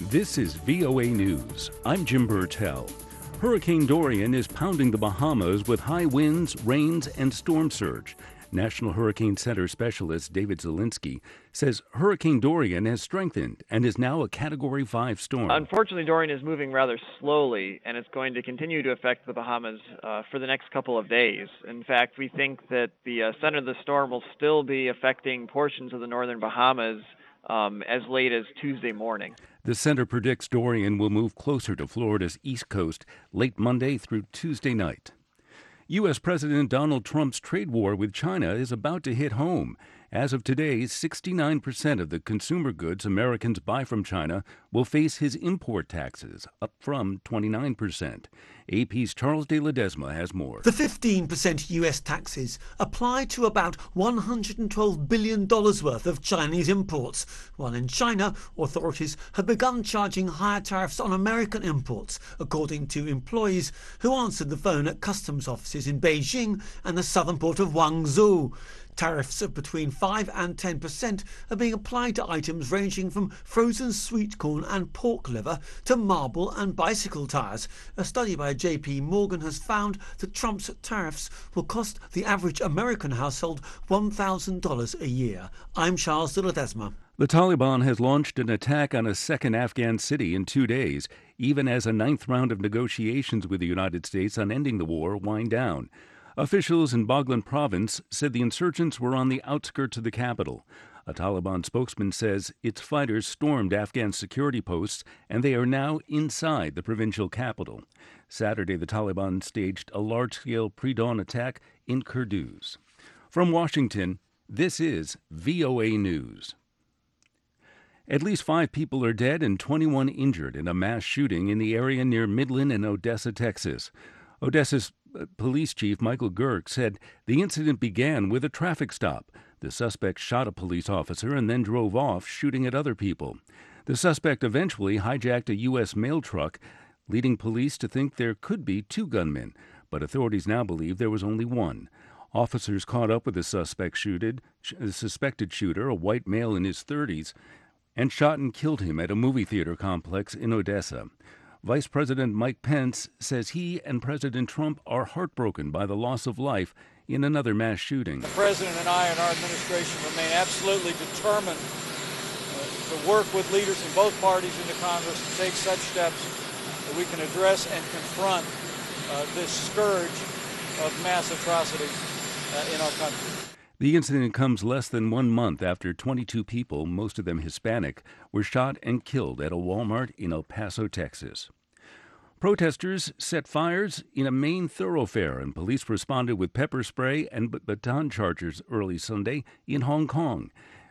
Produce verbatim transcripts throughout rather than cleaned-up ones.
This is V O A News. I'm Jim Burtell. Hurricane Dorian is pounding the Bahamas with high winds, rains, and storm surge. National Hurricane Center specialist David Zielinski says Hurricane Dorian has strengthened and is now a Category five storm. Unfortunately, Dorian is moving rather slowly, and it's going to continue to affect the Bahamas uh, for the next couple of days. In fact, we think that the uh, center of the storm will still be affecting portions of the northern Bahamas um, as late as Tuesday morning. The center predicts Dorian will move closer to Florida's east coast late Monday through Tuesday night. U S. President Donald Trump's trade war with China is about to hit home. As of today, sixty-nine percent of the consumer goods Americans buy from China will face his import taxes, up from twenty-nine percent. A P's Charles de Ledesma has more. The fifteen percent U S taxes apply to about one hundred twelve billion dollars worth of Chinese imports, while in China, authorities have begun charging higher tariffs on American imports, according to employees who answered the phone at customs offices in Beijing and the southern port of Guangzhou. Tariffs of between five and ten percent are being applied to items ranging from frozen sweet corn and pork liver to marble and bicycle tyres. A study by J P Morgan has found that Trump's tariffs will cost the average American household one thousand dollars a year. I'm Charles de Ledesma. The Taliban has launched an attack on a second Afghan city in two days, even as a ninth round of negotiations with the United States on ending the war wind down. Officials in Baghlan province said the insurgents were on the outskirts of the capital. A Taliban spokesman says its fighters stormed Afghan security posts and they are now inside the provincial capital. Saturday, the Taliban staged a large-scale pre-dawn attack in Kunduz. From Washington, this is V O A News. At least five people are dead and twenty-one injured in a mass shooting in the area near Midland and Odessa, Texas. Odessa's police chief Michael Girk said the incident began with a traffic stop. The suspect shot a police officer and then drove off, shooting at other people. The suspect eventually hijacked a U S mail truck, leading police to think there could be two gunmen, but authorities now believe there was only one. Officers caught up with the suspect shooted, the suspected shooter, a white male in his thirties, and shot and killed him at a movie theater complex in Odessa. Vice President Mike Pence says he and President Trump are heartbroken by the loss of life in another mass shooting. The President and I and our administration remain absolutely determined uh, to work with leaders in both parties in the Congress to take such steps that we can address and confront uh, this scourge of mass atrocity uh, in our country. The incident comes less than one month after twenty-two people, most of them Hispanic, were shot and killed at a Walmart in El Paso, Texas. Protesters set fires in a main thoroughfare, and police responded with pepper spray and baton chargers early Sunday in Hong Kong.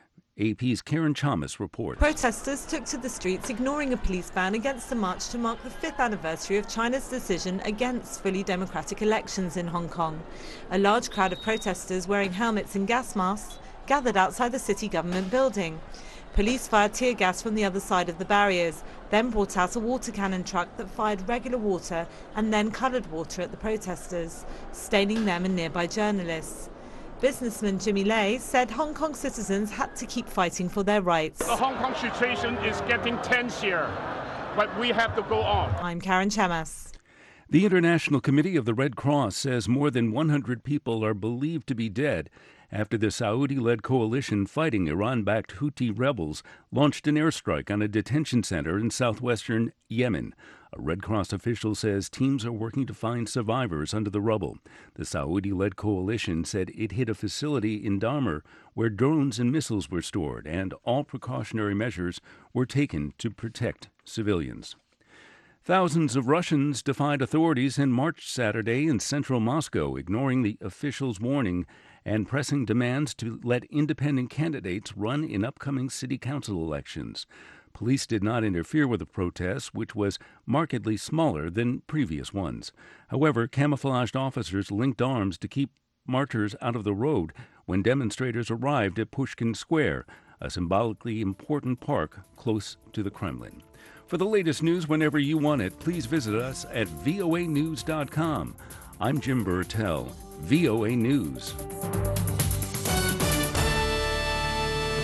A P's Karen Chalmers reports. Protesters took to the streets, ignoring a police ban against the march to mark the fifth anniversary of China's decision against fully democratic elections in Hong Kong. A large crowd of protesters wearing helmets and gas masks gathered outside the city government building. Police fired tear gas from the other side of the barriers, then brought out a water cannon truck that fired regular water and then coloured water at the protesters, staining them and nearby journalists. Businessman Jimmy Lai said Hong Kong citizens had to keep fighting for their rights. The Hong Kong situation is getting tense here, but we have to go on. I'm Karen Chamas. The International Committee of the Red Cross says more than one hundred people are believed to be dead after the Saudi-led coalition fighting Iran-backed Houthi rebels launched an airstrike on a detention center in southwestern Yemen. A Red Cross official says teams are working to find survivors under the rubble. The Saudi-led coalition said it hit a facility in Dhamar where drones and missiles were stored, and all precautionary measures were taken to protect civilians. Thousands of Russians defied authorities and marched Saturday in central Moscow, ignoring the officials' warning and pressing demands to let independent candidates run in upcoming city council elections. Police did not interfere with the protests, which was markedly smaller than previous ones. However, camouflaged officers linked arms to keep marchers out of the road when demonstrators arrived at Pushkin Square, a symbolically important park close to the Kremlin. For the latest news whenever you want it, please visit us at V O A news dot com. I'm Jim Burtell, V O A News.